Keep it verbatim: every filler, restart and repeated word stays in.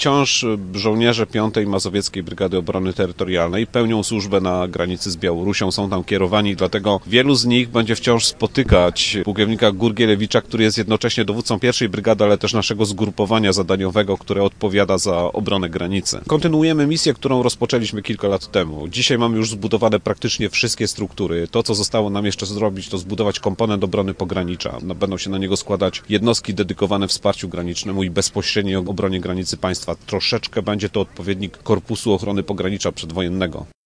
Wciąż żołnierze piątej Mazowieckiej Brygady Obrony Terytorialnej pełnią służbę na granicy z Białorusią, są tam kierowani, dlatego wielu z nich będzie wciąż spotykać pułkownika Gurgielewicza, który jest jednocześnie dowódcą pierwszej brygady, ale też naszego zgrupowania zadaniowego, które odpowiada za obronę granicy. Kontynuujemy misję, którą rozpoczęliśmy kilka lat temu. Dzisiaj mamy już zbudowane praktycznie wszystkie struktury. To, co zostało nam jeszcze zrobić, to zbudować komponent obrony pogranicza. Będą się na niego składać jednostki dedykowane wsparciu granicznemu i bezpośredniej obronie granicy państwa. Troszeczkę będzie to odpowiednik Korpusu Ochrony Pogranicza Przedwojennego.